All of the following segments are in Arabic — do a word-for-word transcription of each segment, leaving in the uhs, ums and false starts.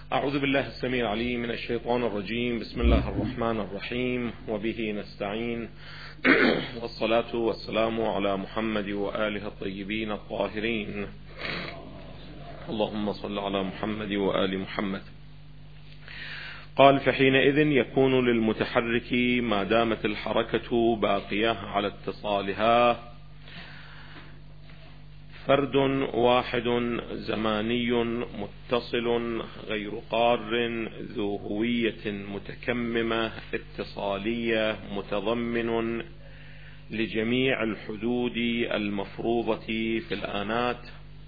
أعوذ بالله السميع العليم من الشيطان الرجيم. بسم الله الرحمن الرحيم، وبه نستعين. والصلاة والسلام على محمد وآله الطيبين الطاهرين. اللهم صل على محمد وآل محمد. قال: فحينئذ يكون للمتحرك ما دامت الحركة باقية على اتصالها فرد واحد زماني متصل غير قار ذو هوية متكممة اتصالية متضمن لجميع الحدود المفروضة في الآنات،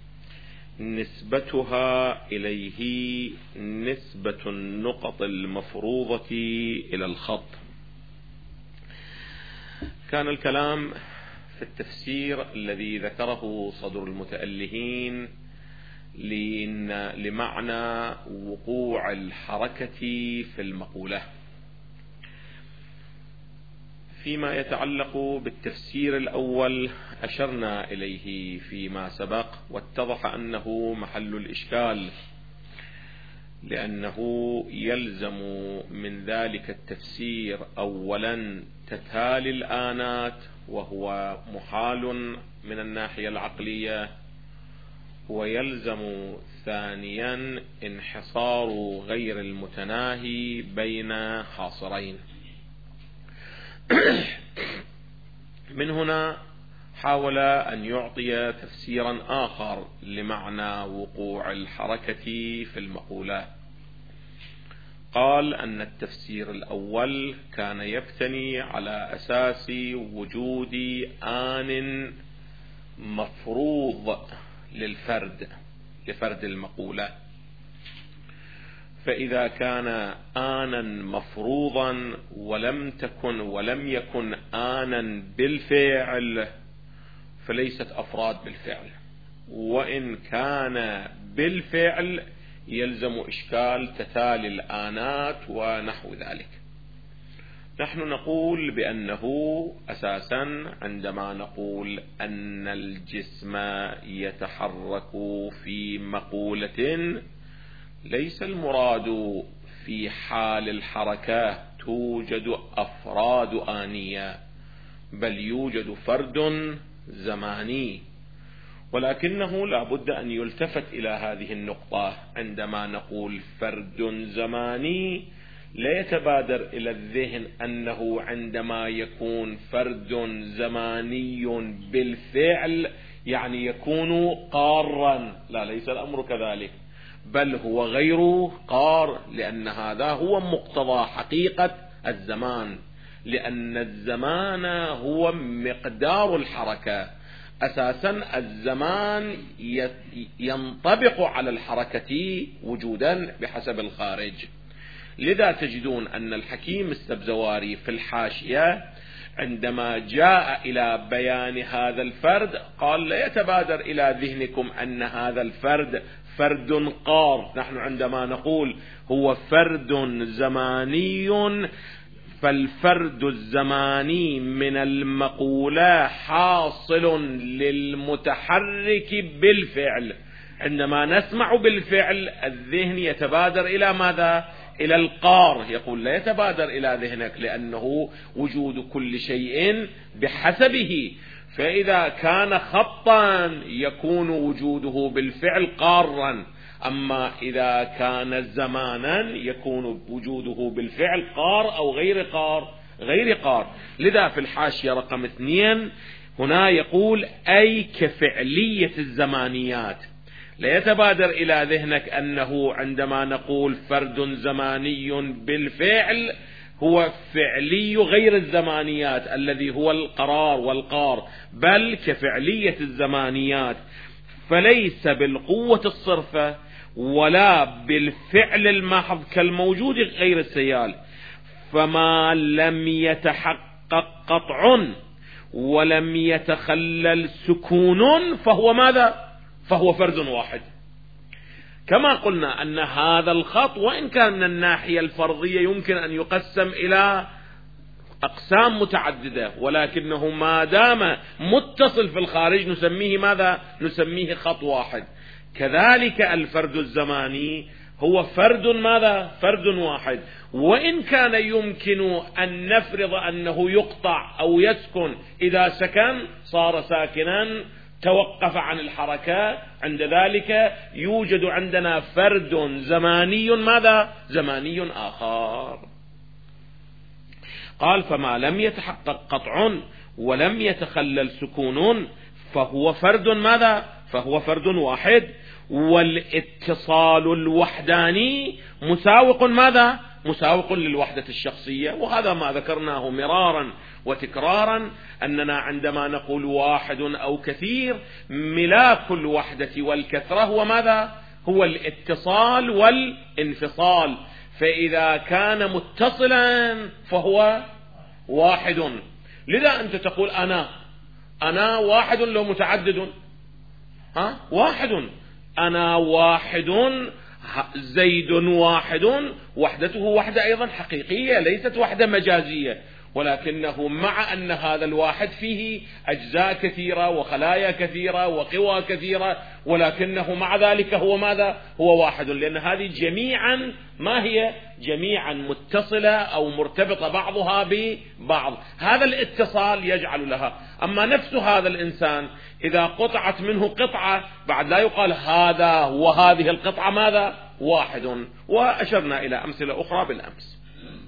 نسبتها إليه نسبة النقط المفروضة إلى الخط. كان الكلام في التفسير الذي ذكره صدر المتألهين لمعنى وقوع الحركة في المقولة. فيما يتعلق بالتفسير الأول أشرنا إليه فيما سبق، واتضح أنه محل الإشكال، لأنه يلزم من ذلك التفسير أولا تتالي الآنات، وهو محال من الناحية العقلية، ويلزم ثانيا انحصار غير المتناهي بين حاصرين. من هنا حاول أن يعطي تفسيرا آخر لمعنى وقوع الحركة في المقولة. قال أن التفسير الأول كان يبتني على أساس وجود آن مفروض للفرد لفرد المقولة، فإذا كان آنا مفروضا ولم تكن ولم يكن آنا بالفعل فليست أفراد بالفعل، وإن كان بالفعل يلزم إشكال تتالي الآنات ونحو ذلك. نحن نقول بأنه أساسا عندما نقول أن الجسم يتحرك في مقولة، ليس المراد في حال الحركة توجد أفراد آنية، بل يوجد فرد زماني، ولكنه لا بد أن يلتفت إلى هذه النقطة. عندما نقول فرد زماني لا يتبادر إلى الذهن أنه عندما يكون فرد زماني بالفعل يعني يكون قارا، لا، ليس الأمر كذلك، بل هو غير قار، لأن هذا هو مقتضى حقيقة الزمان، لأن الزمان هو مقدار الحركة. أساسا الزمان ينطبق على الحركة وجودا بحسب الخارج. لذا تجدون أن الحكيم السبزواري في الحاشية عندما جاء إلى بيان هذا الفرد قال: لا يتبادر إلى ذهنكم أن هذا الفرد فرد قار. نحن عندما نقول هو فرد زماني، فالفرد الزماني من المقولة حاصل للمتحرك بالفعل. عندما نسمع بالفعل الذهن يتبادر إلى ماذا؟ إلى القار. يقول: لا يتبادر إلى ذهنك، لأنه وجود كل شيء بحسبه، فإذا كان خطا يكون وجوده بالفعل قارا، أما إذا كان زمانا يكون وجوده بالفعل قار أو غير قار غير قار. لذا في الحاشية رقم اثنين هنا يقول: أي كفعلية الزمانيات. لا يتبادر إلى ذهنك أنه عندما نقول فرد زماني بالفعل هو فعلي غير الزمانيات الذي هو القرار والقار، بل كفعلية الزمانيات، فليس بالقوة الصرفة ولا بالفعل المحض كالموجود غير السيال. فما لم يتحقق قطع ولم يتخلل سكون فهو ماذا؟ فهو فرد واحد. كما قلنا أن هذا الخط وإن كان من الناحية الفرضية يمكن أن يقسم إلى أقسام متعددة، ولكنه ما دام متصل في الخارج نسميه ماذا؟ نسميه خط واحد. كذلك الفرد الزماني هو فرد ماذا؟ فرد واحد. وإن كان يمكن أن نفرض أنه يقطع أو يسكن، إذا سكن صار ساكنا توقف عن الحركة، عند ذلك يوجد عندنا فرد زماني ماذا؟ زماني آخر. قال فما لم يتحقق قطع ولم يتخلل سكون فهو فرد ماذا؟ فهو فرد واحد. والاتصال الوحداني مساوق ماذا؟ مساوق للوحدة الشخصية. وهذا ما ذكرناه مرارا وتكرارا، أننا عندما نقول واحد أو كثير، ملاك الوحدة والكثرة هو ماذا؟ هو الاتصال والانفصال. فإذا كان متصلا فهو واحد. لذا أنت تقول أنا أنا واحد لو متعدد، ها واحد، أنا واحد، زيد واحد، وحدته وحدة أيضا حقيقية ليست وحدة مجازية، ولكنه مع أن هذا الواحد فيه أجزاء كثيرة وخلايا كثيرة وقوى كثيرة، ولكنه مع ذلك هو ماذا؟ هو واحد، لأن هذه جميعا ما هي؟ جميعا متصلة أو مرتبطة بعضها ببعض. هذا الاتصال يجعل لها. أما نفس هذا الإنسان إذا قطعت منه قطعة بعد لا يقال هذا وهذه القطعة ماذا؟ واحد. وأشرنا إلى أمثلة أخرى بالأمس.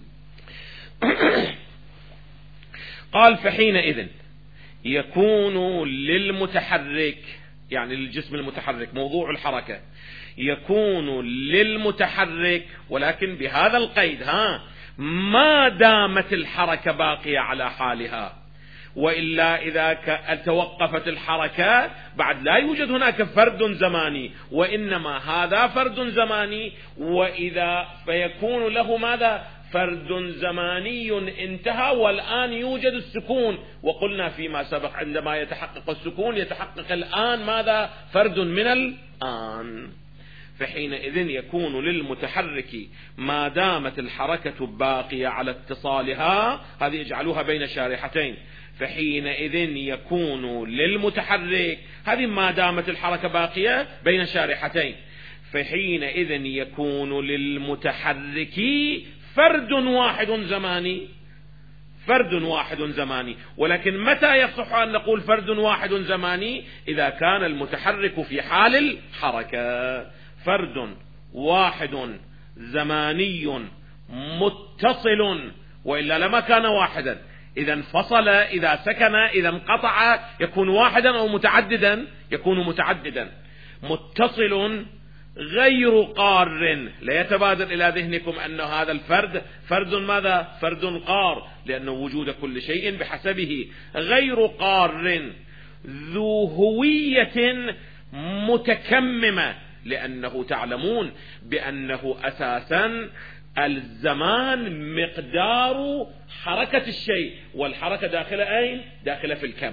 قال فحينئذ يكون للمتحرك، يعني للجسم المتحرك موضوع الحركة، يكون للمتحرك ولكن بهذا القيد، ها ما دامت الحركة باقية على حالها، وإلا إذا توقفت الحركة بعد لا يوجد هناك فرد زماني، وإنما هذا فرد زماني، وإذا فيكون له ماذا؟ فرد زماني انتهى، والآن يوجد السكون. وقلنا فيما سبق عندما يتحقق السكون يتحقق الآن ماذا؟ فرد من الآن. فحينئذ يكون للمتحرك ما دامت الحركة باقية على اتصالها، هذه اجعلوها بين شارحتين. فحينئذ يكون للمتحرك، هذه ما دامت الحركة باقية بين شارحتين. فحينئذ يكون للمتحرك فرد واحد زماني، فرد واحد زماني. ولكن متى يصح أن نقول فرد واحد زماني؟ إذا كان المتحرك في حال الحركة. فرد واحد زماني متصل، وإلا لما كان واحدا. إذا انفصل، إذا سكن، إذا انقطع يكون واحدا أو متعددا؟ يكون متعددا. متصل غير قار، لا يتبادر إلى ذهنكم أن هذا الفرد فرد ماذا؟ فرد قار، لأنه وجود كل شيء بحسبه. غير قار ذو هوية متكممة، لأنه تعلمون بأنه أساسا الزمان مقدار حركة الشيء، والحركة داخلة أين؟ داخلة في الكم.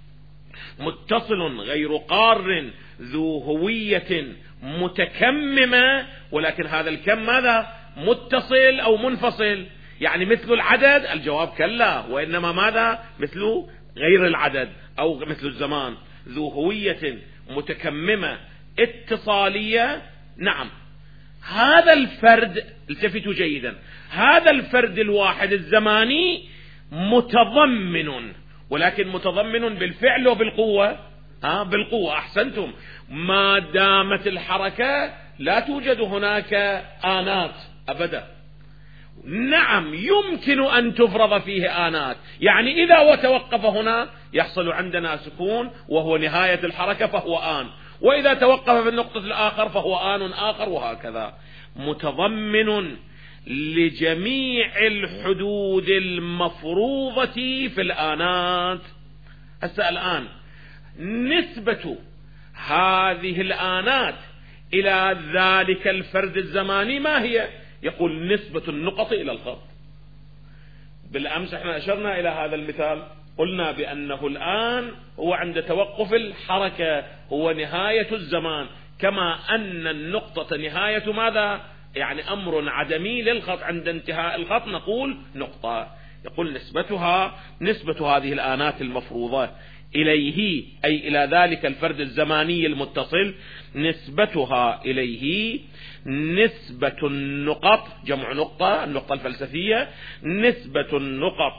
متصل غير قار ذو هوية متكممة، ولكن هذا الكم ماذا؟ متصل أو منفصل؟ يعني مثل العدد؟ الجواب كلا، وإنما ماذا؟ مثل غير العدد أو مثل الزمان. ذو هوية متكممة اتصالية. نعم، هذا الفرد، التفتوا جيدا، هذا الفرد الواحد الزماني متضمن، ولكن متضمن بالفعل وبالقوة. ها بالقوة، أحسنتم. ما دامت الحركة لا توجد هناك آنات أبدا. نعم، يمكن أن تفرض فيه آنات، يعني إذا وتوقف هنا يحصل عندنا سكون وهو نهاية الحركة فهو آن، وإذا توقف في النقطة الآخر فهو آن آخر، وهكذا. متضمن لجميع الحدود المفروضة في الآنات. هسه الآن نسبة هذه الآنات إلى ذلك الفرد الزماني ما هي؟ يقول نسبة النقط إلى الخط. بالأمس احنا أشرنا إلى هذا المثال، قلنا بأنه الآن هو عند توقف الحركة هو نهاية الزمان، كما أن النقطة نهاية ماذا؟ يعني أمر عدمي للخط، عند انتهاء الخط نقول نقطة. يقول نسبتها، نسبة هذه الآنات المفروضة إليه أي إلى ذلك الفرد الزماني المتصل، نسبتها إليه نسبة النقط، جمع نقطة، النقطة الفلسفية، نسبة النقط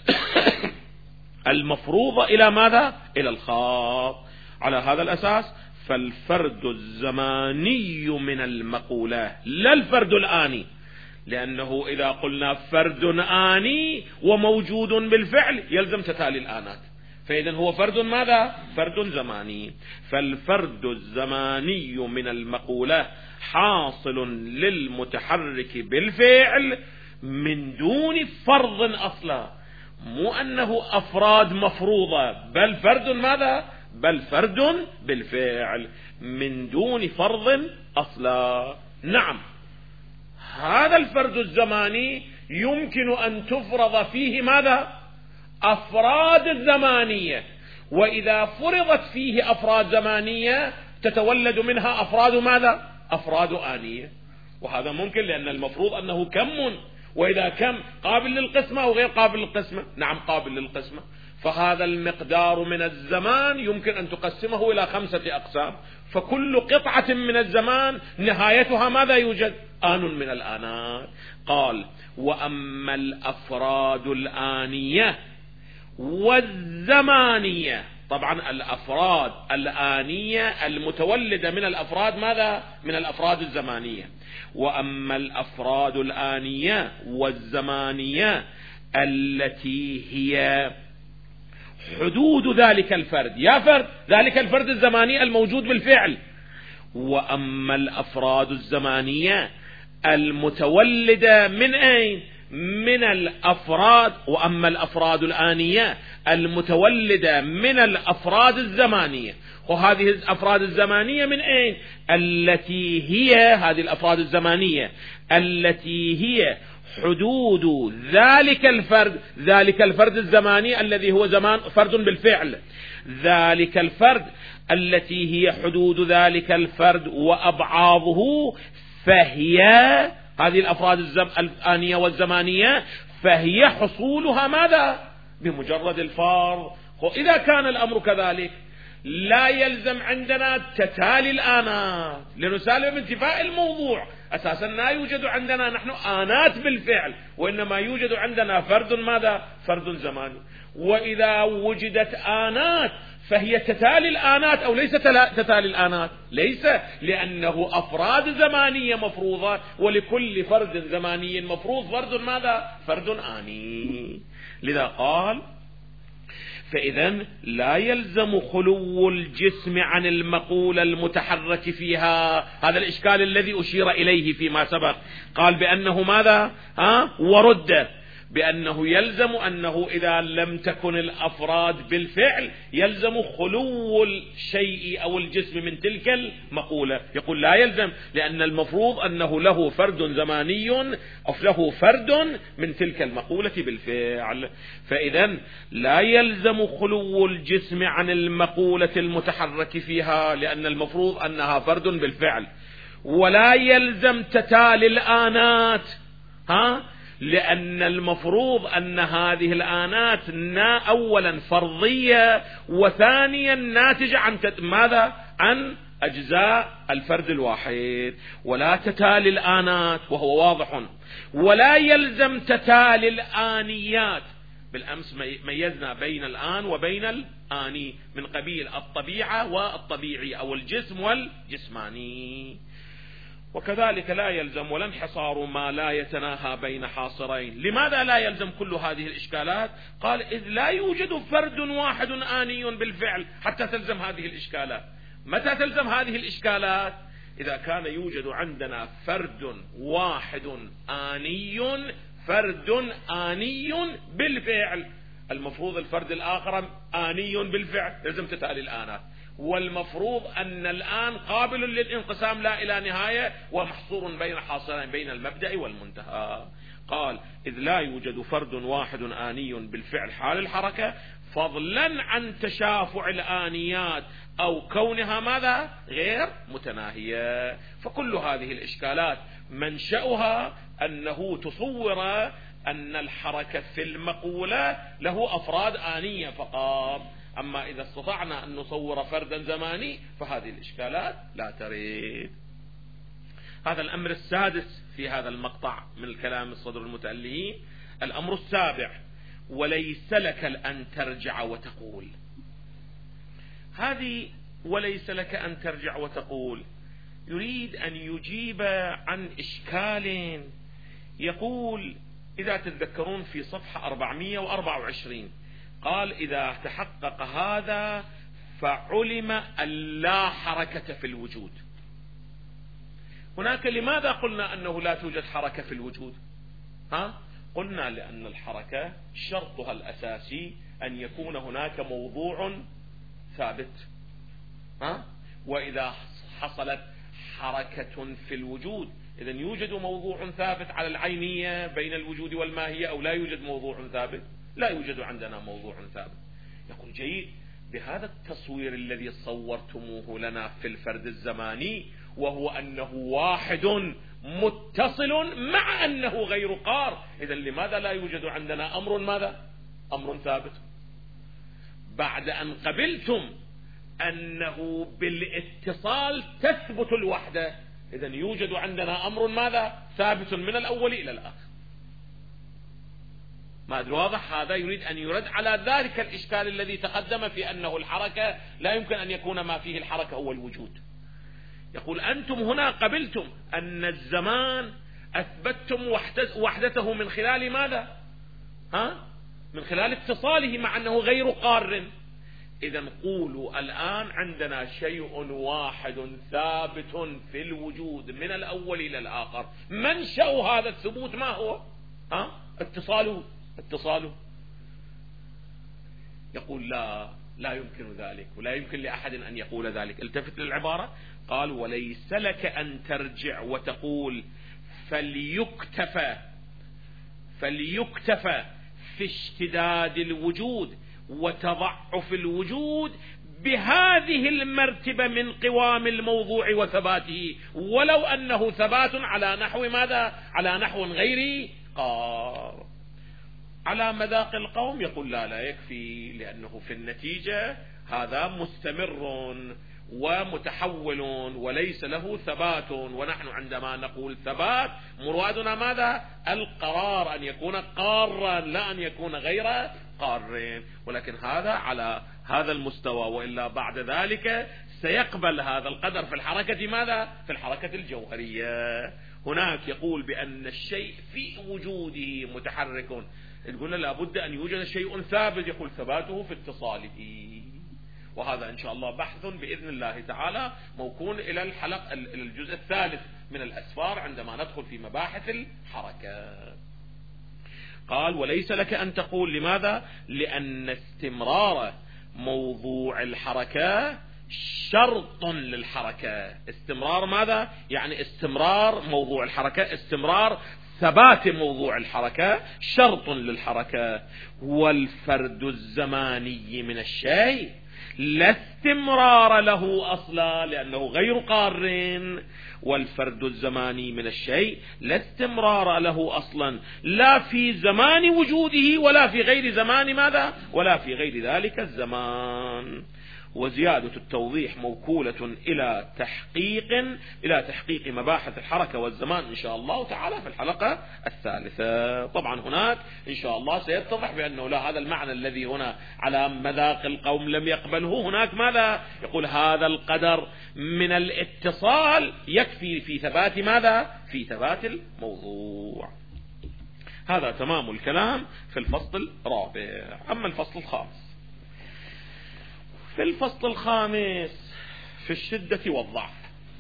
المفروضة إلى ماذا؟ إلى الخاص. على هذا الأساس فالفرد الزماني من المقولة لا الفرد الآني، لأنه إذا قلنا فرد آني وموجود بالفعل يلزم تتالي الآنات، فإذا هو فرد ماذا؟ فرد زماني. فالفرد الزماني من المقولة حاصل للمتحرك بالفعل من دون فرض أصلا، مو أنه أفراد مفروضة، بل فرد ماذا؟ بل فرد بالفعل من دون فرض أصلا. نعم، هذا الفرد الزماني يمكن أن تفرض فيه ماذا؟ أفراد زمانية، وإذا فرضت فيه أفراد زمانية تتولد منها أفراد ماذا؟ أفراد آنية. وهذا ممكن لأن المفروض أنه كم، وإذا كم قابل للقسمة أو غير قابل للقسمة؟ نعم قابل للقسمة. فهذا المقدار من الزمان يمكن أن تقسمه إلى خمسة أقسام، فكل قطعة من الزمان نهايتها ماذا يوجد؟ آن من الآنات. قال: وأما الأفراد الآنية والزمانية، طبعا الأفراد الآنية المتولدة من الأفراد ماذا؟ من الأفراد الزمانية. وأما الأفراد الآنية والزمانية التي هي حدود ذلك الفرد، يا فرد ذلك الفرد الزماني الموجود بالفعل. وأما الأفراد الزمانية المتولدة من أين؟ من الأفراد. وأما الأفراد الآنية المتولدة من الأفراد الزمانية، وهذه الأفراد الزمانية من أين؟ التي هي هذه الأفراد الزمانية التي هي حدود ذلك الفرد، ذلك الفرد الزماني الذي هو زمان فرد بالفعل، ذلك الفرد التي هي حدود ذلك الفرد وأبعاضه، فهي هذه الأفراد الزم... الآنية والزمانية فهي حصولها ماذا؟ بمجرد الفرض. وإذا كان الأمر كذلك لا يلزم عندنا تتالي الآنات لنسالم انتفاء الموضوع. أساسا لا يوجد عندنا نحن آنات بالفعل، وإنما يوجد عندنا فرد ماذا؟ فرد زماني. وإذا وجدت آنات فهي تتالي الآنات أو ليس تتالي الآنات؟ ليس، لأنه أفراد زمانية مفروضة، ولكل فرد زماني مفروض فرد ماذا؟ فرد آني. لذا قال: فإذن لا يلزم خلو الجسم عن المقولة المتحرك فيها. هذا الإشكال الذي أشير إليه فيما سبق، قال بأنه ماذا؟ ها؟ ورد بأنه يلزم أنه إذا لم تكن الأفراد بالفعل يلزم خلو الشيء أو الجسم من تلك المقولة. يقول لا يلزم، لأن المفروض أنه له فرد زماني أو له فرد من تلك المقولة بالفعل. فإذا لا يلزم خلو الجسم عن المقولة المتحرك فيها، لأن المفروض أنها فرد بالفعل. ولا يلزم تتالي الآنات، ها؟ لأن المفروض أن هذه الآنات أولا فرضية، وثانيا ناتجة عن ماذا؟ عن أجزاء الفرد الواحد. ولا تتالي الآنات، وهو واضح. ولا يلزم تتالي الآنيات. بالأمس ميزنا بين الآن وبين الآني من قبيل الطبيعة والطبيعي أو الجسم والجسماني. وكذلك لا يلزم ولا انحصار ما لا يتناهى بين حاصرين. لماذا لا يلزم كل هذه الإشكالات؟ قال: إذ لا يوجد فرد واحد آني بالفعل حتى تلزم هذه الإشكالات. متى تلزم هذه الإشكالات؟ إذا كان يوجد عندنا فرد واحد آني، فرد آني بالفعل. المفروض الفرد الآخر آني بالفعل، لازم تتالي الآنات. والمفروض أن الآن قابل للانقسام لا إلى نهاية، ومحصور بين حاصرين بين المبدأ والمنتهى. قال: إذ لا يوجد فرد واحد آني بالفعل حال الحركة، فضلا عن تشافع الآنيات أو كونها ماذا؟ غير متناهية. فكل هذه الإشكالات منشأها أنه تصور أن الحركة في المقولة له أفراد آنية فقط. أما إذا استطعنا أن نصور فردا زماني فهذه الإشكالات لا تريد. هذا الأمر السادس في هذا المقطع من الكلام الصدر المتألهين. الأمر السابع: وليس لك أن ترجع وتقول. هذه وليس لك أن ترجع وتقول يريد أن يجيب عن إشكال. يقول إذا تتذكرون في صفحة أربعمائة وأربعة وعشرين قال: إذا تحقق هذا فعلم أن لا حركة في الوجود. هناك لماذا قلنا أنه لا توجد حركة في الوجود؟ ها؟ قلنا لأن الحركة شرطها الأساسي أن يكون هناك موضوع ثابت. ها؟ وإذا حصلت حركة في الوجود إذن يوجد موضوع ثابت على العينية بين الوجود والماهية، أو لا يوجد موضوع ثابت؟ لا يوجد عندنا موضوع ثابت. يقول: جيد، بهذا التصوير الذي صورتموه لنا في الفرد الزماني، وهو أنه واحد متصل مع أنه غير قار، إذن لماذا لا يوجد عندنا أمر ماذا؟ أمر ثابت. بعد أن قبلتم أنه بالاتصال تثبت الوحدة، إذن يوجد عندنا أمر ماذا؟ ثابت من الأول إلى الآخر. ما أدري واضح؟ هذا يريد أن يرد على ذلك الإشكال الذي تقدم في أنه الحركة لا يمكن أن يكون ما فيه الحركة هو الوجود. يقول: أنتم هنا قبلتم أن الزمان أثبتتم وحدته من خلال ماذا؟ ها؟ من خلال اتصاله مع أنه غير قار. إذن قولوا الآن عندنا شيء واحد ثابت في الوجود من الأول إلى الآخر، منشأ هذا الثبوت ما هو؟ ها؟ اتصاله اتصاله يقول: لا لا يمكن ذلك، ولا يمكن لأحد أن يقول ذلك. التفت للعبارة، قال: وليس لك أن ترجع وتقول فليكتفى فليكتفى في اشتداد الوجود وتضعف الوجود بهذه المرتبة من قوام الموضوع وثباته، ولو أنه ثبات على نحو ماذا؟ على نحو غير قار. على مذاق القوم يقول: لا لا يكفي، لأنه في النتيجة هذا مستمر ومتحول وليس له ثبات، ونحن عندما نقول ثبات مرادنا ماذا؟ القرار، أن يكون قارا لا أن يكون غير قار. ولكن هذا على هذا المستوى، وإلا بعد ذلك سيقبل هذا القدر في الحركة ماذا؟ في الحركة الجوهرية. هناك يقول بأن الشيء في وجوده متحرك، يقول لابد أن يوجد شيء ثابت، يقول ثباته في اتصاله. وهذا إن شاء الله بحث بإذن الله تعالى موكول إلى الحلقة إلى الجزء الثالث من الأسفار عندما ندخل في مباحث الحركة. قال: وليس لك أن تقول. لماذا؟ لأن استمرار موضوع الحركة شرط للحركة. استمرار ماذا؟ يعني استمرار موضوع الحركة، استمرار ثبات موضوع الحركة شرط للحركة. والفرد الزماني من الشيء لا استمرار له أصلا، لأنه غير قار. والفرد الزماني من الشيء لا استمرار له أصلا، لا في زمان وجوده ولا في غير زمان ماذا؟ ولا في غير ذلك الزمان. وزيادة التوضيح موكولة إلى تحقيق إلى تحقيق مباحث الحركة والزمان إن شاء الله تعالى في الحلقة الثالثة. طبعا هناك إن شاء الله سيتضح بأنه لا، هذا المعنى الذي هنا على مذاق القوم لم يقبله. هناك ماذا؟ يقول هذا القدر من الاتصال يكفي في ثبات ماذا؟ في ثبات الموضوع. هذا تمام الكلام في الفصل الرابع. أما الفصل الخامس، في الفصل الخامس في الشدة والضعف.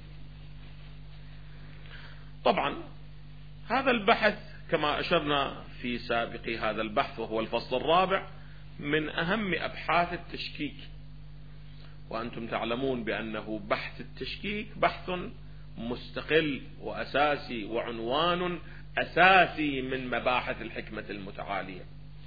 طبعا هذا البحث كما أشرنا في سابق هذا البحث وهو الفصل الرابع من أهم أبحاث التشكيك، وأنتم تعلمون بأنه بحث التشكيك بحث مستقل وأساسي وعنوان أساسي من مباحث الحكمة المتعالية،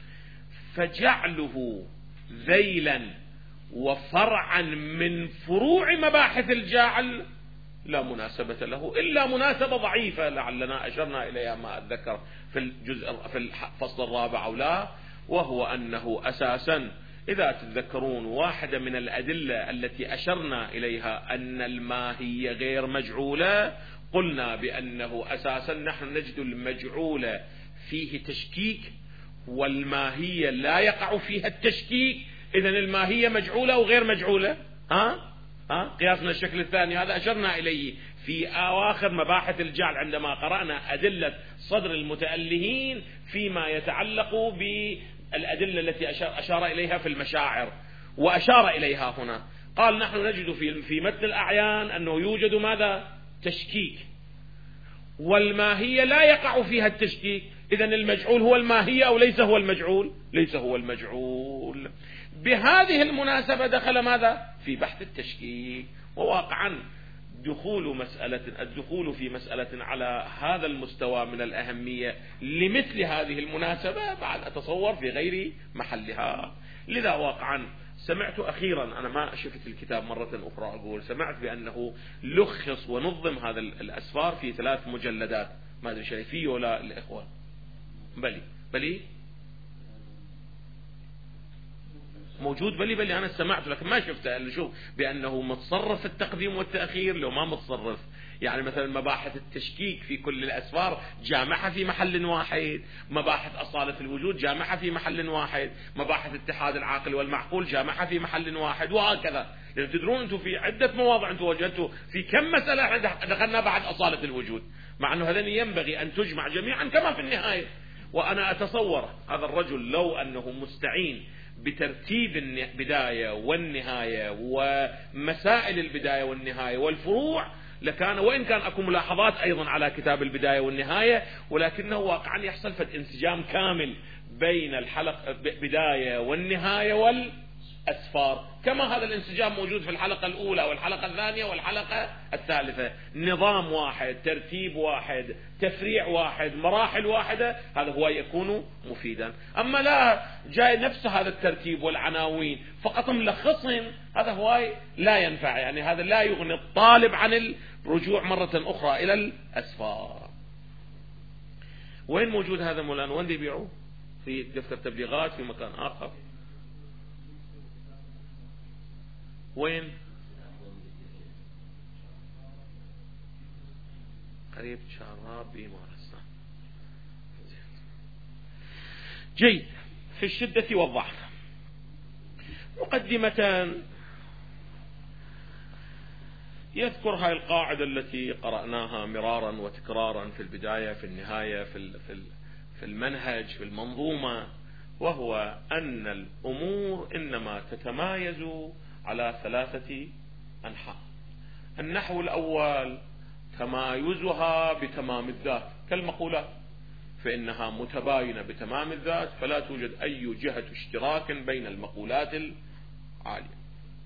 فجعله ذيلا وفرعا من فروع مباحث الجعل لا مناسبة له إلا مناسبة ضعيفة لعلنا أشرنا إليها ما أتذكر في الجزء في الفصل الرابع أو لا، وهو أنه أساسا إذا تتذكرون واحدة من الأدلة التي أشرنا إليها أن الماهية غير مجعولة، قلنا بأنه أساسا نحن نجد المجعولة فيه تشكيك والماهية لا يقع فيها التشكيك، إذن الماهية مجعولة وغير مجعولة. ها؟ ها؟ قياسنا الشكل الثاني هذا أشرنا إليه في أواخر مباحث الجعل عندما قرأنا أدلة صدر المتألهين فيما يتعلق بالأدلة التي أشار إليها في المشاعر، وأشار إليها هنا قال نحن نجد في في متن الأعيان أنه يوجد ماذا؟ تشكيك، والماهية لا يقع فيها التشكيك، إذن المجعول هو الماهية أو ليس هو المجعول؟ ليس هو المجعول. بهذه المناسبة دخل ماذا؟ في بحث التشكيك. وواقعا دخول مسألة الدخول في مسألة على هذا المستوى من الأهمية لمثل هذه المناسبة بعد أتصور في غير محلها. لذا واقعا سمعت أخيرا، أنا ما شفت الكتاب مرة أخرى، أقول سمعت بأنه لخص ونظم هذا الأسفار في ثلاث مجلدات، ما أدري شريفية ولا الإخوان. بلي بلي موجود، بلي بلي أنا سمعت لكن ما شفته. شوف بأنه متصرف التقديم والتأخير لو ما متصرف، يعني مثلا مباحث التشكيك في كل الأسفار جامعة في محل واحد، مباحث أصالة الوجود جامعة في محل واحد، مباحث اتحاد العاقل والمعقول جامعة في محل واحد، وهكذا. يعني تدرون أنتم في عدة مواضع أنتم وجدتوا في كم مسألة دخلنا بعد أصالة الوجود، مع أنه هذين ينبغي أن تجمع جميعا كما في النهاية. وأنا أتصور هذا الرجل لو أنه مستعين بترتيب البداية والنهاية ومسائل البداية والنهاية والفروع لكان، وإن كان أكو ملاحظات أيضا على كتاب البداية والنهاية، ولكنه واقعا يحصل فد انسجام كامل بين الحلقة بداية والنهاية والأسفار، كما هذا الانسجام موجود في الحلقة الأولى والحلقة الثانية والحلقة الثالثة. نظام واحد، ترتيب واحد، تفريع واحد، مراحل واحدة، هذا هو يكون مفيدا. أما لا جاي نفس هذا الترتيب والعناوين فقط ملخصهم، هذا هو لا ينفع، يعني هذا لا يغني الطالب عن الرجوع مرة أخرى إلى الأسفار. وين موجود هذا مولانا؟ وين يبيعوه؟ في دفتر تبليغات في مكان آخر؟ وين؟ قريب شعراب بمارسة. جيد. في الشدة والضعف. مقدمة يذكر هاي القاعدة التي قرأناها مرارا وتكرارا في البداية في النهاية في في المنهج في المنظومة، وهو أن الأمور إنما تتمايز على ثلاثة أنحاء. النحو الأول تمايزها بتمام الذات كالمقولات، فإنها متباينة بتمام الذات فلا توجد أي جهة اشتراك بين المقولات العالية.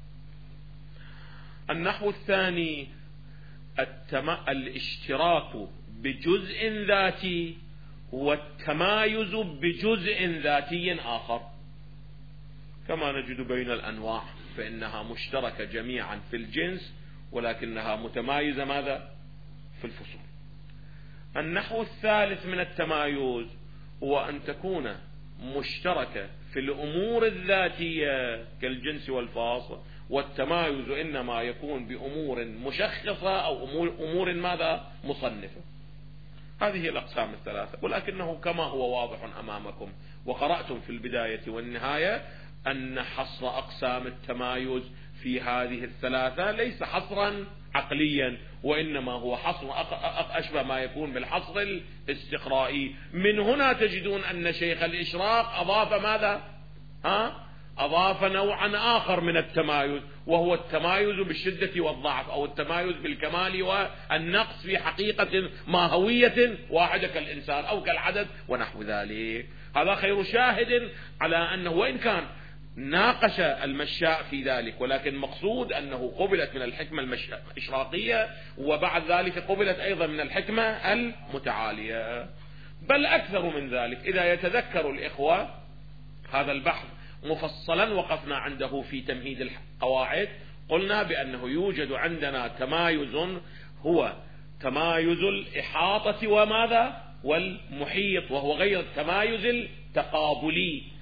النحو الثاني التم... الاشتراك بجزء ذاتي والتمايز بجزء ذاتي آخر، كما نجد بين الأنواع، فإنها مشتركة جميعا في الجنس ولكنها متمايزة ماذا؟ في الفصول. النحو الثالث من التمايز هو أن تكون مشتركة في الأمور الذاتية كالجنس والفاصل، والتمايز إنما يكون بأمور مشخصة أو أمور, أمور ماذا؟ مصنفة. هذه الأقسام الثلاثة، ولكنه كما هو واضح أمامكم وقرأتم في البداية والنهاية أن حصر أقسام التمايز في هذه الثلاثة ليس حصرا عقليا، وإنما هو حصر أشبه ما يكون بالحصر الاستقرائي. من هنا تجدون أن شيخ الإشراق أضاف ماذا؟ ها؟ أضاف نوعا آخر من التمايز، وهو التمايز بالشدة والضعف، أو التمايز بالكمال والنقص في حقيقة ماهوية واحدة كالإنسان أو كالعدد ونحو ذلك. هذا خير شاهد على أنه وإن كان ناقش المشاء في ذلك، ولكن مقصود أنه قبلت من الحكمة الإشراقية، وبعد ذلك قبلت أيضا من الحكمة المتعالية، بل أكثر من ذلك. إذا يتذكر الإخوة هذا البحث مفصلا وقفنا عنده في تمهيد القواعد، قلنا بأنه يوجد عندنا تمايز هو تمايز الإحاطة وماذا؟ والمحيط، وهو غير التمايز التقابلي.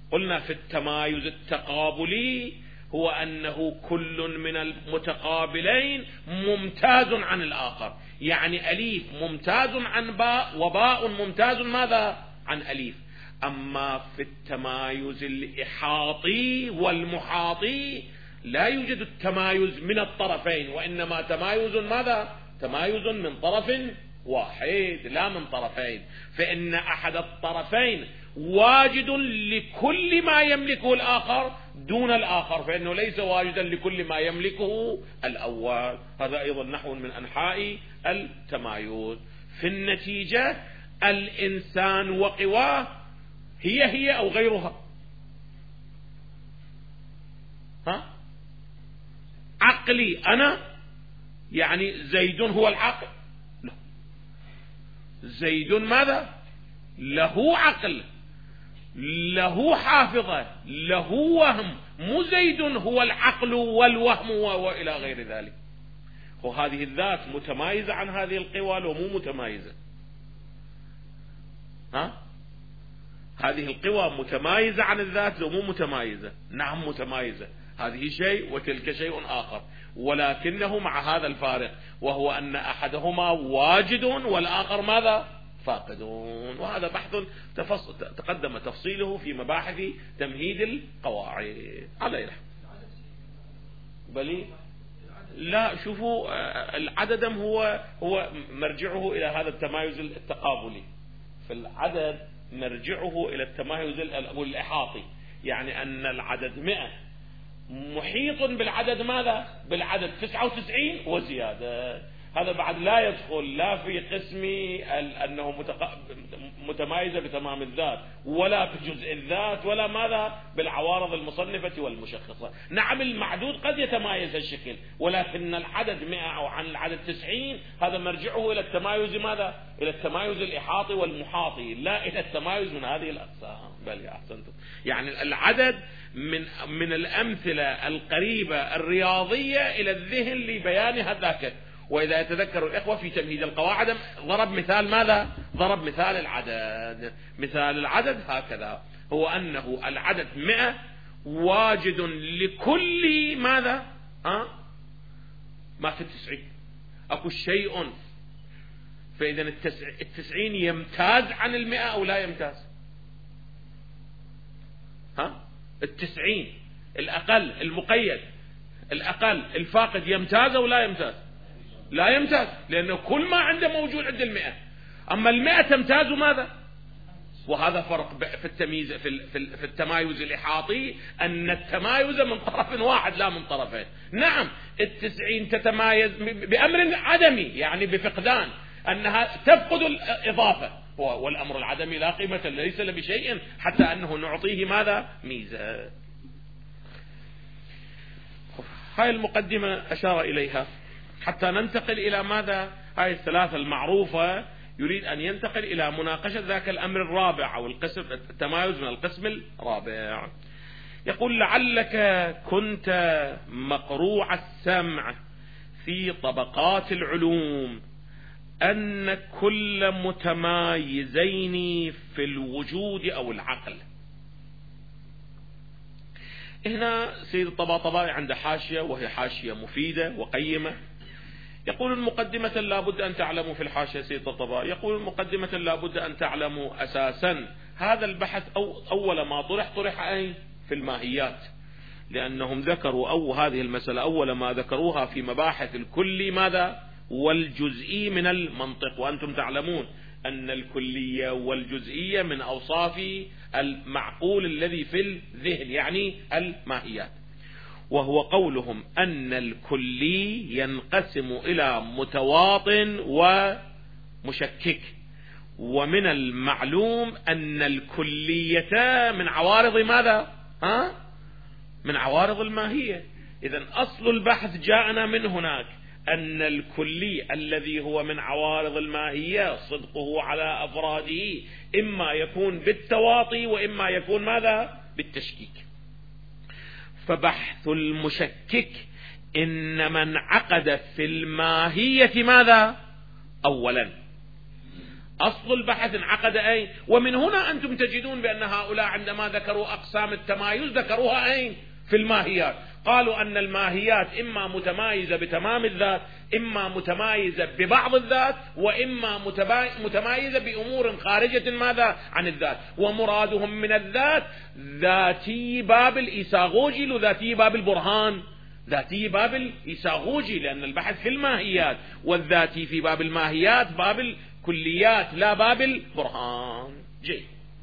قلنا في التمايز التقابلي هو أنه كل من المتقابلين ممتاز عن الآخر، يعني أليف ممتاز عن باء وباء ممتاز ماذا عن أليف. أما في التمايز الإحاطي والمحاطي لا يوجد التمايز من الطرفين، وإنما تمايز ماذا تمايز من طرف واحد لا من طرفين، فإن أحد الطرفين واجد لكل ما يملكه الآخر دون الآخر، فإنه ليس واجدا لكل ما يملكه الأول. هذا أيضا نحو من أنحاء التمايز. في النتيجة الإنسان وقواه هي هي أو غيرها. ها؟ عقلي أنا يعني زيد هو العقل؟ لا. زيد ماذا؟ له عقل، له حافظة، له وهم، مو زيد هو العقل والوهم وإلى غير ذلك. وهذه الذات متمايزة عن هذه القوى لو مو متمايزة؟ ها؟ هذه القوى متمايزة عن الذات لو مو متمايزة؟ نعم متمايزة، هذه شيء وتلك شيء آخر، ولكنه مع هذا الفارق، وهو أن أحدهما واجد والآخر ماذا فاقدون. وهذا بحث تفص... تقدم تفصيله في مباحث تمهيد القواعد. على إله بل لا شوفوا العدد هو هو مرجعه إلى هذا التمايز التقابلي، فالعدد مرجعه إلى التمايز الإحاطي، يعني أن العدد مئة محيط بالعدد ماذا بالعدد تسعة وتسعين وزيادة. هذا بعد لا يدخل لا في قسم أنه متق... متمايزة بتمام الذات، ولا بجزء الذات، ولا ماذا بالعوارض المصنفة والمشخصة. نعم المعدود قد يتمايز الشكل، ولكن العدد مئة أو عن العدد تسعين هذا مرجعه إلى التمايز ماذا إلى التمايز الإحاطي والمحاطي، لا إلى التمايز من هذه الأقسام. بل يا أحسنتم، يعني العدد من من الأمثلة القريبة الرياضية إلى الذهن لبيان هذاك. وإذا يتذكر الإخوة في تمهيد القواعد ضرب مثال ماذا ضرب مثال العدد. مثال العدد هكذا، هو أنه العدد مئة واجد لكل ماذا ها ما في التسعين، أكو شيء، فإذا التسعين يمتاز عن المئة أو لا يمتاز؟ ها التسعين الأقل المقيد الأقل الفاقد يمتاز أو لا يمتاز؟ لا يمتاز، لأنه كل ما عنده موجود عند المئة. أما المئة تمتاز ماذا؟ وهذا فرق في التمييز في التمايز الإحاطي، أن التمايز من طرف واحد لا من طرفين. نعم التسعين تتمايز بأمر عدمي، يعني بفقدان، أنها تفقد الإضافة، والأمر العدمي لا قيمة ليس له بشيء حتى أنه نعطيه ماذا ميزة. هاي المقدمة أشار إليها حتى ننتقل إلى ماذا هاي الثلاثة المعروفة. يريد أن ينتقل إلى مناقشة ذاك الأمر الرابع أو القسم التمايز من القسم الرابع. يقول: لعلك كنت مقروع السمع في طبقات العلوم أن كل متمايزين في الوجود أو العقل. هنا سيد الطباطبائي عنده حاشية، وهي حاشية مفيدة وقيمة. يقول: المقدمة لابد أن تعلموا في الحاشية سيد الطباطبائي، يقول: المقدمة لابد أن تعلموا أساسا هذا البحث أو أول ما طرح طرح أي في الماهيات، لأنهم ذكروا أو هذه المسألة أول ما ذكروها في مباحث الكلي ماذا والجزئي من المنطق، وأنتم تعلمون أن الكلية والجزئية من أوصاف المعقول الذي في الذهن، يعني الماهيات. وهو قولهم أن الكلي ينقسم إلى متواطن ومشكك، ومن المعلوم أن الكلية من عوارض ماذا ها؟ من عوارض الماهية. إذن أصل البحث جاءنا من هناك، أن الكلي الذي هو من عوارض الماهية صدقه على أفراده إما يكون بالتواطي وإما يكون ماذا بالتشكيك. فبحث المشكك إنما انعقد في الماهية ماذا أولا، أصل البحث انعقد أين؟ ومن هنا أنتم تجدون بأن هؤلاء عندما ذكروا أقسام التمايز ذكروها أين؟ في الماهيات. قالوا أن الماهيات إما متمايزة بتمام الذات، إما متمايزة ببعض الذات، وإما متمايزة بأمور خارجة ماذا؟ عن الذات. ومرادهم من الذات ذاتي باب الإيساغوجي لذاتي باب البرهان، ذاتي باب الإيساغوجي لأن البحث في الماهيات، والذاتي في باب الماهيات باب الكليات لا باب البرهان. جيد.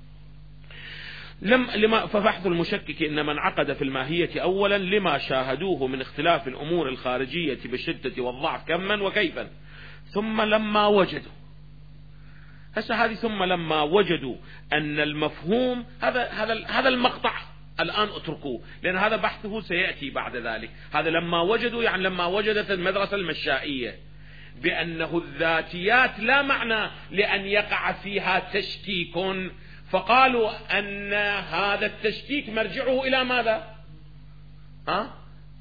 لم لما فبحث المشكك إنما انعقد في الماهية أولا لما شاهدوه من اختلاف الأمور الخارجية بالشدة والضعف كما وكيفا، ثم لما وجدوا هسه هذه ثم لما وجدوا أن المفهوم هذا هذا هذا المقطع الآن اتركوه لأن هذا بحثه سيأتي بعد ذلك. هذا لما وجدوا يعني لما وجدت المدرسة المشائية بأنه الذاتيات لا معنى لأن يقع فيها تشكيك، فقالوا أن هذا التشكيك مرجعه إلى ماذا؟ ها؟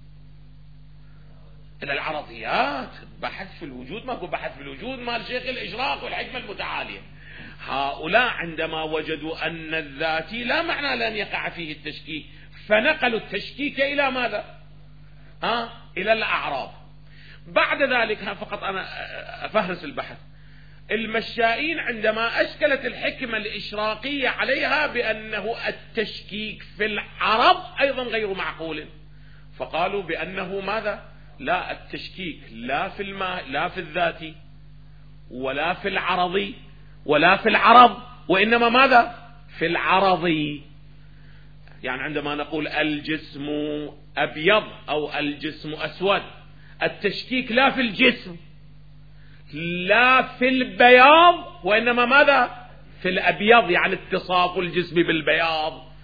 إلى العرضيات. بحث في الوجود ماكو بحث في الوجود مال شيخ الإشراق والحكمة المتعالية. هؤلاء عندما وجدوا أن الذاتي لا معنى لأن يقع فيه التشكيك فنقلوا التشكيك إلى ماذا؟ ها؟ إلى الأعراض. بعد ذلك فقط أنا أفهرس البحث. المشائين عندما أشكلت الحكمة الإشراقية عليها بأنه التشكيك في العرض أيضا غير معقول، فقالوا بأنه ماذا؟ لا التشكيك لا في الما لا في الذاتي ولا في العرضي ولا في العرض، وإنما ماذا؟ في العرضي. يعني عندما نقول الجسم أبيض أو الجسم أسود، التشكيك لا في الجسم لا في البياض وإنما ماذا؟ في الأبيض، يعني اتصاف الجسم بالبياض.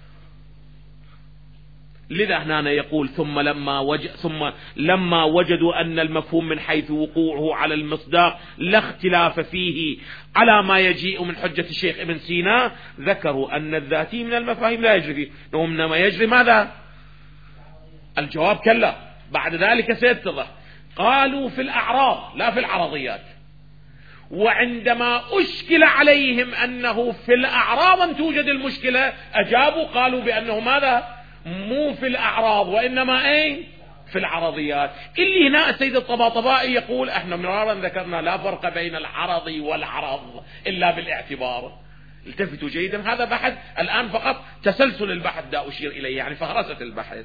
لذا هنا يقول ثم لما وجد ثم لما وجدوا أن المفهوم من حيث وقوعه على المصداق لا اختلاف فيه على ما يجيء من حجة الشيخ ابن سينا، ذكروا أن الذاتي من المفاهيم لا يجري فيه، إنما يجري ماذا؟ الجواب كلا، بعد ذلك سيتضح. قالوا في الأعراض لا في العرضيات. وعندما أشكل عليهم أنه في الأعراض أن توجد المشكلة أجابوا قالوا بأنه ماذا؟ مو في الأعراض وإنما أين؟ في العرضيات. اللي هنا السيد الطباطبائي يقول احنا مرارا ذكرنا لا فرق بين العرضي والعرض إلا بالاعتبار. التفتوا جيدا، هذا بحث الآن فقط تسلسل البحث دا أشير إليه، يعني فهرسة البحث.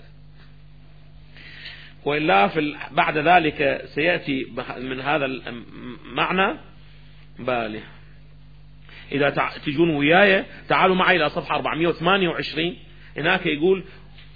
وإلا في بعد ذلك سيأتي من هذا المعنى بالي. إذا تجون وياي تعالوا معي إلى صفحة أربعمائة وثمانية وعشرين، هناك يقول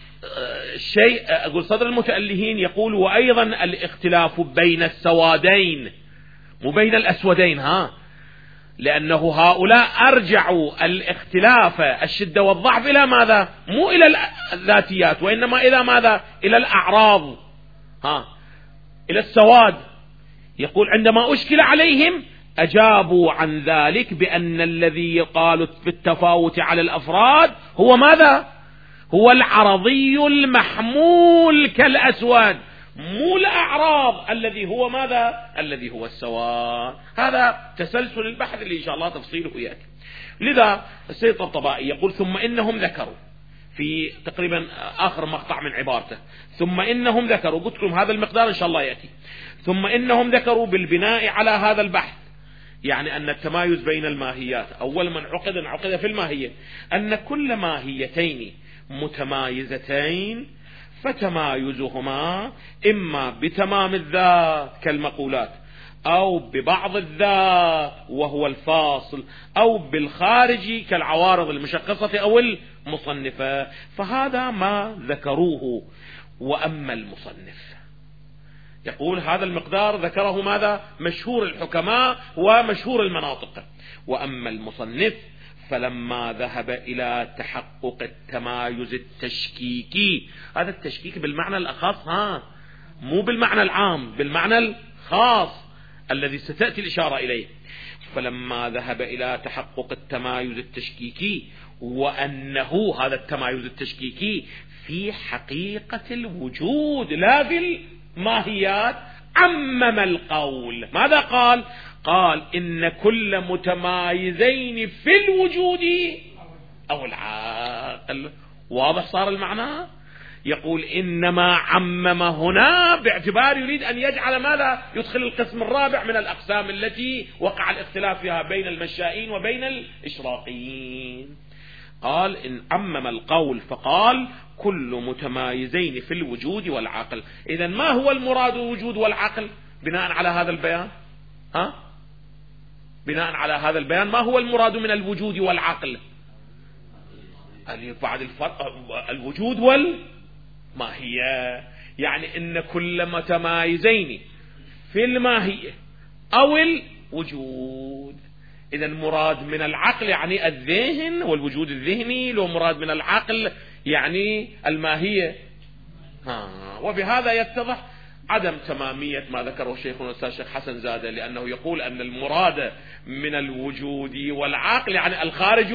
شيء، أقول صدر المتألهين يقول وأيضا الاختلاف بين السوادين مو بين الأسودين، ها، لأنه هؤلاء أرجعوا الاختلاف الشدة والضعف إلى ماذا؟ مو إلى الذاتيات وإنما إلى ماذا؟ إلى الأعراض، ها، إلى السواد. يقول عندما أشكل عليهم أجابوا عن ذلك بأن الذي يقال في التفاوت على الأفراد هو ماذا؟ هو العرضي المحمول كالأسود، مو الأعراض الذي هو ماذا؟ الذي هو السواد. هذا تسلسل البحث اللي إن شاء الله تفصيله يأتي. لذا السيد الطبائي يقول ثم إنهم ذكروا في تقريبا آخر مقطع من عبارته، ثم إنهم ذكروا، قلت لكم هذا المقدار إن شاء الله يأتي، ثم إنهم ذكروا بالبناء على هذا البحث، يعني أن التمايز بين الماهيات أول من عقد عقد في الماهية، أن كل ماهيتين متمايزتين فتمايزهما إما بتمام الذات كالمقولات أو ببعض الذات وهو الفاصل أو بالخارج كالعوارض المشخصة أو المصنفة، فهذا ما ذكروه. وأما المصنف يقول هذا المقدار ذكره ماذا؟ مشهور الحكماء ومشهور المناطق. وأما المصنف فلما ذهب إلى تحقق التمايز التشكيكي، هذا التشكيك بالمعنى الأخص، ها، مو بالمعنى العام، بالمعنى الخاص الذي ستأتي الإشارة إليه. فلما ذهب إلى تحقق التمايز التشكيكي وأنه هذا التمايز التشكيكي في حقيقة الوجود لا في الماهيات، عمم القول. ماذا قال؟ قال إن كل متمايزين في الوجود أو العقل. واضح صار المعنى؟ يقول إنما عمم هنا باعتبار يريد أن يجعل ماذا؟ يدخل القسم الرابع من الأقسام التي وقع الاختلاف فيها بين المشائين وبين الإشراقيين. قال إن عمم القول فقال كل متمايزين في الوجود والعقل. إذن ما هو المراد الوجود والعقل بناء على هذا البيان؟ ها؟ بناء على هذا البيان ما هو المراد من الوجود والعقل؟ بعد الفرق الوجود والماهية، يعني إن كل متمايزين في الماهية أو الوجود. إذا مراد من العقل يعني الذهن والوجود الذهني، لو مراد من العقل يعني الماهية. ها. وبهذا يتضح عدم تمامية ما ذكره شيخنا الأستاذ الشيخ حسن زادة، لأنه يقول أن المراد من الوجود والعقل يعني الخارج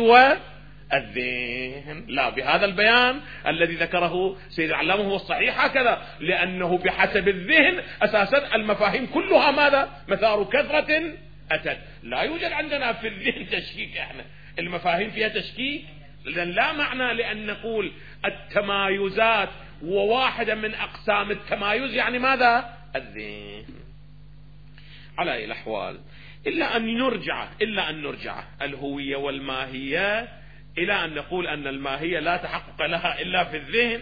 والذهن. لا، بهذا البيان الذي ذكره سيد العلامة هو الصحيح هكذا، لأنه بحسب الذهن أساسا المفاهيم كلها ماذا؟ مثار كثرة أتت. لا يوجد عندنا في الذهن تشكيك، احنا المفاهيم فيها تشكيك، لأن لا معنى لأن نقول التمايزات وواحدة من أقسام التمايز يعني ماذا؟ الذهن. على أي الأحوال إلا أن نرجع إلا أن نرجع الهوية والماهية إلى أن نقول أن الماهية لا تحقق لها إلا في الذهن،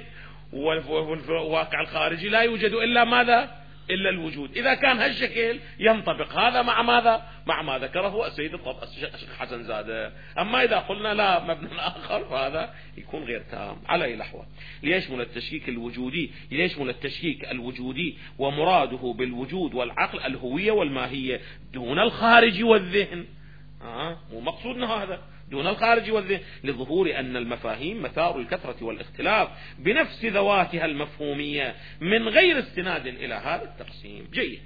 والواقع الخارجي لا يوجد إلا ماذا؟ إلا الوجود. إذا كان هالشكل ينطبق هذا مع ماذا؟ مع ما ذكره السيد الشيخ حسن زادة. أما إذا قلنا لا مبنى آخر فهذا يكون غير تام. على أي الأحوال ليشمل التشكيك الوجودي ليشمل التشكيك الوجودي ومراده بالوجود والعقل الهوية والماهية دون الخارج والذهن. آه مو مقصودنا هذا، دون الخارج والذهن، لظهور أن المفاهيم مثار الكثرة والاختلاف بنفس ذواتها المفهومية من غير استناد إلى هذا التقسيم. جيد.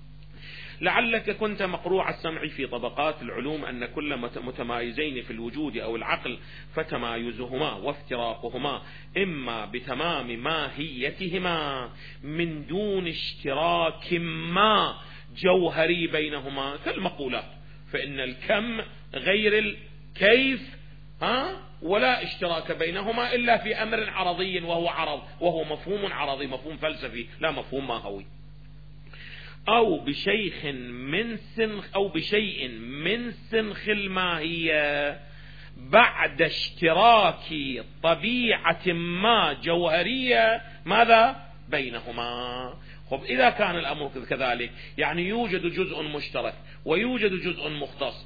لعلك كنت مقروع السمع في طبقات العلوم أن كل متمايزين في الوجود أو العقل فتمايزهما وافتراقهما إما بتمام ماهيتهما من دون اشتراك ما جوهري بينهما كالمقولات، فإن الكم غير الكيف ها ولا اشتراك بينهما إلا في أمر عرضي وهو عرض، وهو مفهوم عرضي، مفهوم فلسفي لا مفهوم ماهوي. أو بشيخ من سنخ أو بشيء من سنخ الماهية بعد اشتراك طبيعة ما جوهرية ماذا بينهما. خب إذا كان الأمر كذلك يعني يوجد جزء مشترك ويوجد جزء مختص،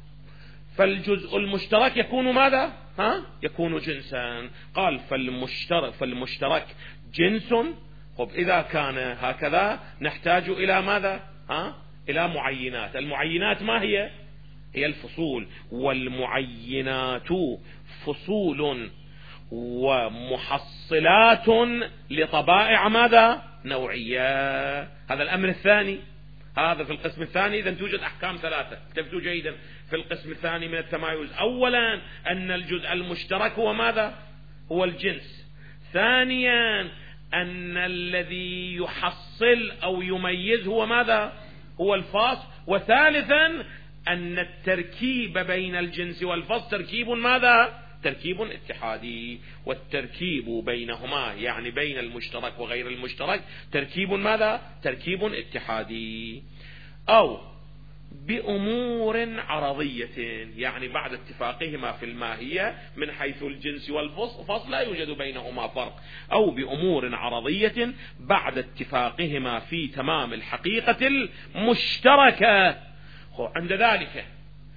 فالجزء المشترك يكون ماذا؟ ها؟ يكون جنسا. قال فالمشترك فالمشترك جنس. خب إذا كان هكذا نحتاج إلى ماذا؟ ها؟ إلى معينات. المعينات ما هي؟ هي الفصول، والمعينات فصول ومحصلات لطبائع ماذا؟ نوعية. هذا الأمر الثاني، هذا في القسم الثاني. إذن توجد أحكام ثلاثة تبدو جيدا في القسم الثاني من التمايز. أولا أن الجزء المشترك هو ماذا؟ هو الجنس. ثانيا أن الذي يحصل أو يميز هو ماذا؟ هو الفصل. وثالثا أن التركيب بين الجنس والفصل تركيب ماذا؟ تركيب اتحادي. والتركيب بينهما يعني بين المشترك وغير المشترك تركيب ماذا؟ تركيب اتحادي. أو بأمور عرضية يعني بعد اتفاقهما في الماهية من حيث الجنس والفصل لا يوجد بينهما فرق. أو بأمور عرضية بعد اتفاقهما في تمام الحقيقة المشتركة. عند ذلك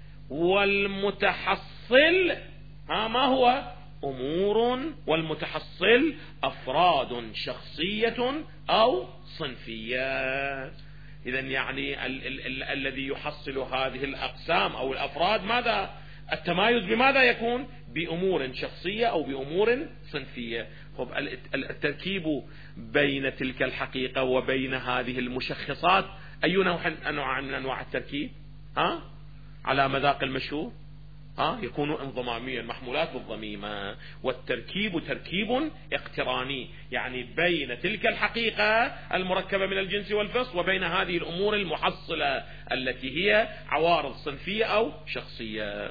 والمتحصل ها ما هو؟ أمور، والمتحصل أفراد شخصية أو صنفية. إذن يعني ال- ال- ال- الذي يحصل هذه الأقسام أو الأفراد ماذا؟ التمايز بماذا يكون؟ بأمور شخصية أو بأمور صنفية. خب التركيب بين تلك الحقيقة وبين هذه المشخصات أي نوع أنواع من أنواع التركيب؟ ها؟ على مذاق المشهور ها يكون انضماميا محمولات بالضميمة. والتركيب تركيب اقتراني، يعني بين تلك الحقيقة المركبة من الجنس والفصل وبين هذه الأمور المحصلة التي هي عوارض صنفية أو شخصية.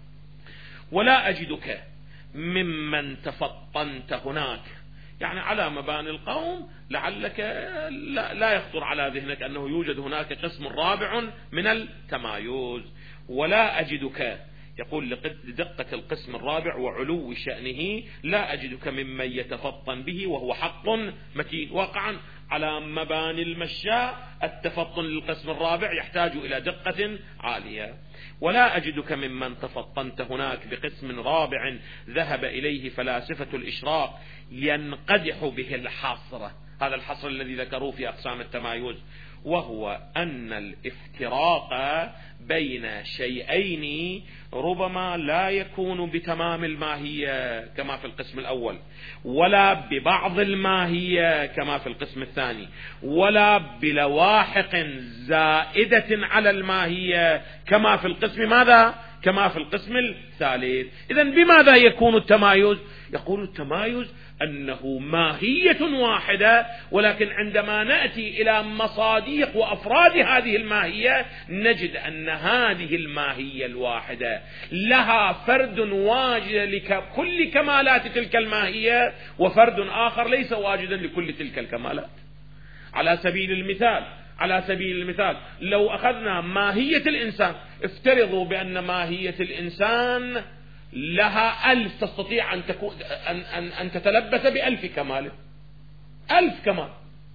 ولا أجدك ممن تفطنت هناك، يعني على مباني القوم لعلك لا, لا يخطر على ذهنك أنه يوجد هناك قسم رابع من التمايز. ولا أجدك، يقول لدقة القسم الرابع وعلو شأنه، لا أجدك ممن يتفطن به وهو حق متين. واقعا على مباني المشاء التفطن للقسم الرابع يحتاج إلى دقة عالية. ولا أجدك ممن تفطنت هناك بقسم رابع ذهب إليه فلاسفة الإشراق ينقدح به الحصر، هذا الحصر الذي ذكروه في أقسام التمايز، وهو أن الافتراق بين شيئين ربما لا يكون بتمام الماهية كما في القسم الأول، ولا ببعض الماهية كما في القسم الثاني، ولا بلواحق زائدة على الماهية كما في القسم ماذا؟ كما في القسم الثالث. إذن بماذا يكون التمايز؟ يقول التمايز أنه ماهية واحدة، ولكن عندما نأتي إلى مصاديق وأفراد هذه الماهية نجد أن هذه الماهية الواحدة لها فرد واجد لكل كمالات تلك الماهية، وفرد آخر ليس واجدا لكل تلك الكمالات. على سبيل المثال على سبيل المثال لو أخذنا ماهية الإنسان، افترضوا بأن ماهية الإنسان لها ألف، تستطيع أن, تكون أن, أن, أن تتلبس بألف كمال، ألف كمال،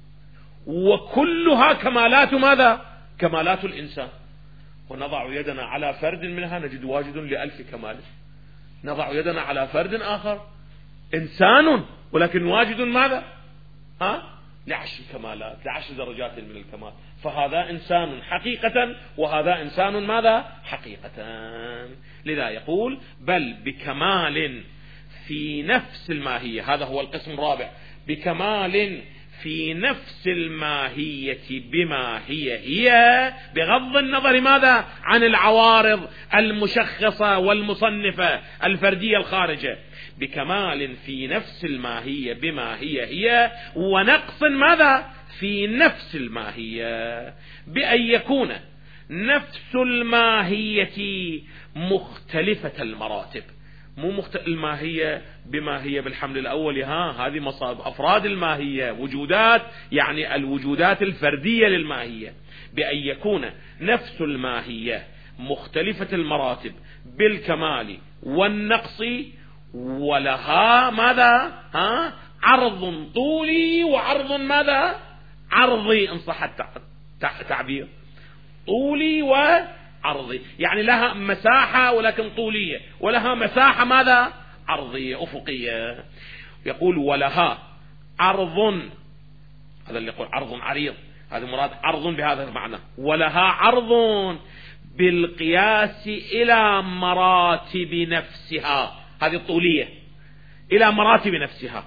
وكلها كمالات ماذا؟ كمالات الإنسان. ونضع يدنا على فرد منها نجد واجد لألف كمال، نضع يدنا على فرد آخر إنسان ولكن واجد ماذا؟ ها؟ لعشر كمالات، لعشر درجات من الكمال. فهذا إنسان حقيقة وهذا إنسان ماذا؟ حقيقة. لذا يقول بل بكمال في نفس الماهية، هذا هو القسم الرابع، بكمال في نفس الماهية بما هي هي، بغض النظر ماذا؟ عن العوارض المشخصة والمصنفة الفردية الخارجة، بكمال في نفس الماهية بما هي هي، ونقص ماذا؟ في نفس الماهية، بأن يكون نفس الماهية مختلفة المراتب. مو مخت... الماهية بما هي بالحمل الأول، ها هذه مصاب أفراد الماهية، وجودات، يعني الوجودات الفردية للماهية. بأن يكون نفس الماهية مختلفة المراتب بالكمال والنقص، ولها ماذا؟ ها عرض طولي وعرض ماذا؟ عرضي إن صح التعبير، طولي وعرضي، يعني لها مساحة ولكن طولية، ولها مساحة ماذا؟ عرضية أفقية. يقول ولها عرض، هذا اللي يقول عرض عريض، هذا مراد عرض بهذا المعنى، ولها عرض بالقياس إلى مراتب نفسها، هذه الطولية إلى مراتب نفسها،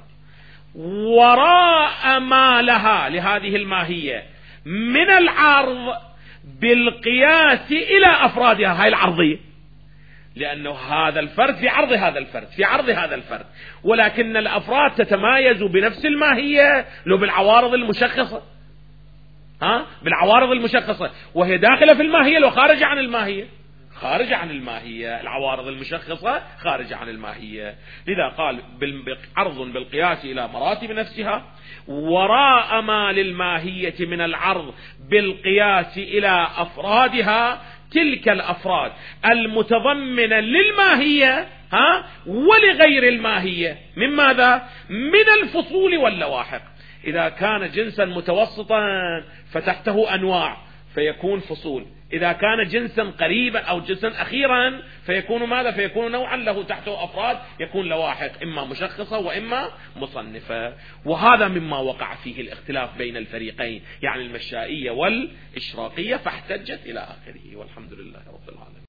وراء ما لها لهذه الماهية من العرض بالقياس إلى أفرادها، هاي العرضية، لأنه هذا الفرد في عرض هذا الفرد في عرض هذا الفرد، ولكن الأفراد تتمايز بنفس الماهية لو بالعوارض المشخصة، ها بالعوارض المشخصة، وهي داخلة في الماهية لو خارجة عن الماهية، خارجة عن الماهية، العوارض المشخصة خارجة عن الماهية. لذا قال عرض بالقياس إلى مراتب نفسها، وراء ما للماهية من العرض بالقياس إلى أفرادها، تلك الأفراد المتضمنة للماهية ها ولغير الماهية من ماذا؟ من الفصول واللواحق. إذا كان جنسا متوسطا فتحته أنواع فيكون فصول، إذا كان جنسا قريبا أو جنسا أخيرا فيكون ماذا؟ فيكون نوعا له تحته أفراد، يكون لواحق إما مشخصة وإما مصنفة. وهذا مما وقع فيه الاختلاف بين الفريقين، يعني المشائية والإشراقية، فاحتجت إلى آخره. والحمد لله رب العالمين.